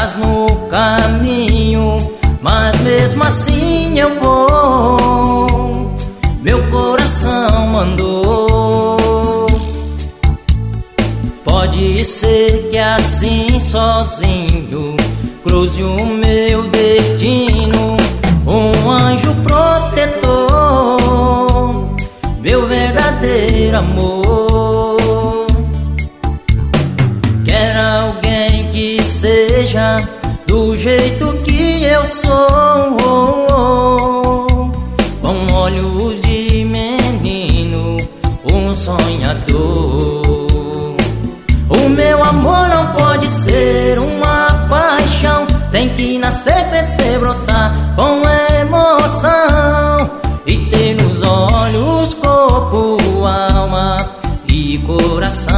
pedras no caminho, mas mesmo assim eu vou. Meu coração mandou. Pode ser que assim sozinho cruze o meu destino, um anjo protetor, meu verdadeiro amor. Quero alguém que seja do jeito que eu sou, com olhos de menino, um sonhador. O meu amor não pode ser uma paixão, tem que nascer, crescer, brotar com emoção e ter nos olhos corpo, alma e coração.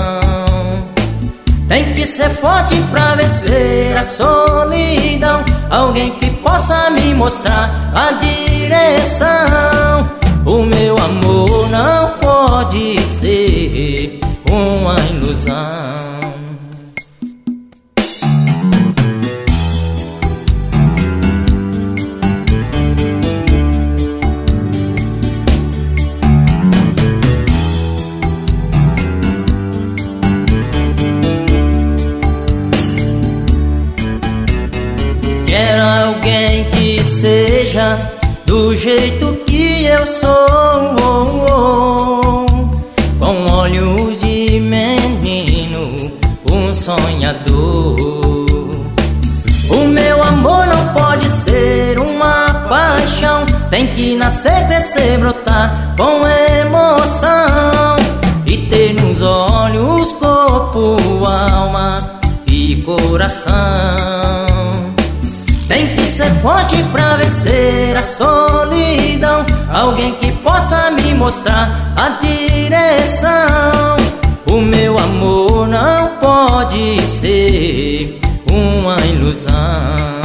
Tem que ser forte pra vencer a solidão, alguém que possa me mostrar a direção. O meu amor não pode ser uma ilusão. Quero alguém que seja do jeito que eu sou, com olhos de menino, um sonhador. O meu amor não pode ser uma paixão, tem que nascer, crescer, brotar com emoção e ter nos olhos corpo, alma e coração. Tem que ser forte pra vencer a solidão, alguém que possa me mostrar a direção. O meu amor não pode ser uma ilusão.